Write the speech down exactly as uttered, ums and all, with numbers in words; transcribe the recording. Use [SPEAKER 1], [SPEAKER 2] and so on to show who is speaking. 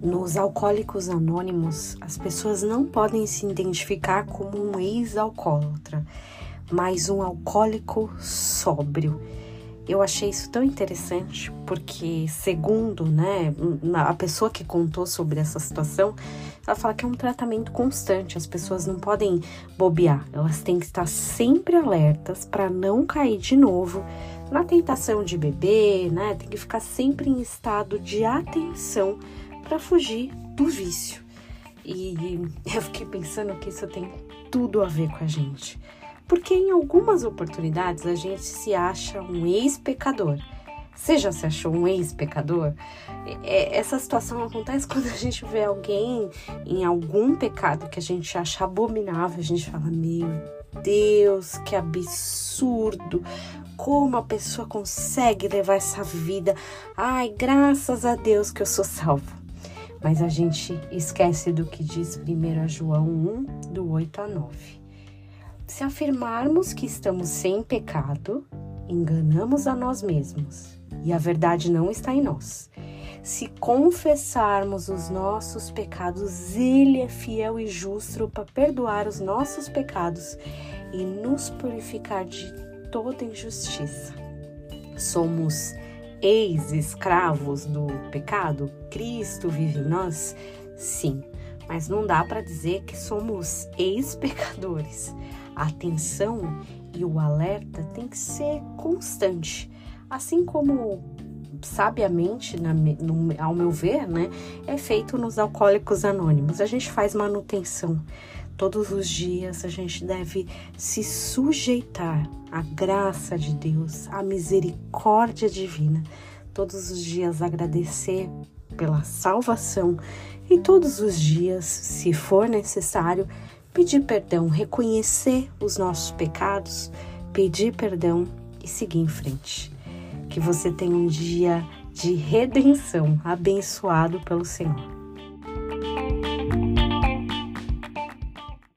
[SPEAKER 1] Nos Alcoólicos Anônimos, as pessoas não podem se identificar como um ex-alcoólatra, mas um alcoólico sóbrio. Eu achei isso tão interessante porque, segundo, né, a pessoa que contou sobre essa situação, ela fala que é um tratamento constante, as pessoas não podem bobear, elas têm que estar sempre alertas para não cair de novo na tentação de beber, né, tem que ficar sempre em estado de atenção para fugir do vício. E eu fiquei pensando que isso tem tudo a ver com a gente. Porque em algumas oportunidades a gente se acha um ex-pecador. Você já se achou um ex-pecador? Essa situação acontece quando a gente vê alguém em algum pecado que a gente acha abominável. A gente fala, meu Deus, que absurdo! Como a pessoa consegue levar essa vida? Ai, graças a Deus que eu sou salvo. Mas a gente esquece do que diz primeiro João um, do oito a nove. Se afirmarmos que estamos sem pecado, enganamos a nós mesmos e a verdade não está em nós. Se confessarmos os nossos pecados, Ele é fiel e justo para perdoar os nossos pecados e nos purificar de toda injustiça. Somos ex-escravos do pecado? Cristo vive em nós? Sim, mas não dá para dizer que somos ex-pecadores. A atenção e o alerta tem que ser constante, assim como sabiamente, na, no, ao meu ver, né, é feito nos Alcoólicos Anônimos. A gente faz manutenção. Todos os dias a gente deve se sujeitar à graça de Deus, à misericórdia divina. Todos os dias agradecer pela salvação e todos os dias, se for necessário, pedir perdão, reconhecer os nossos pecados, pedir perdão e seguir em frente. Que você tenha um dia de redenção abençoado pelo Senhor.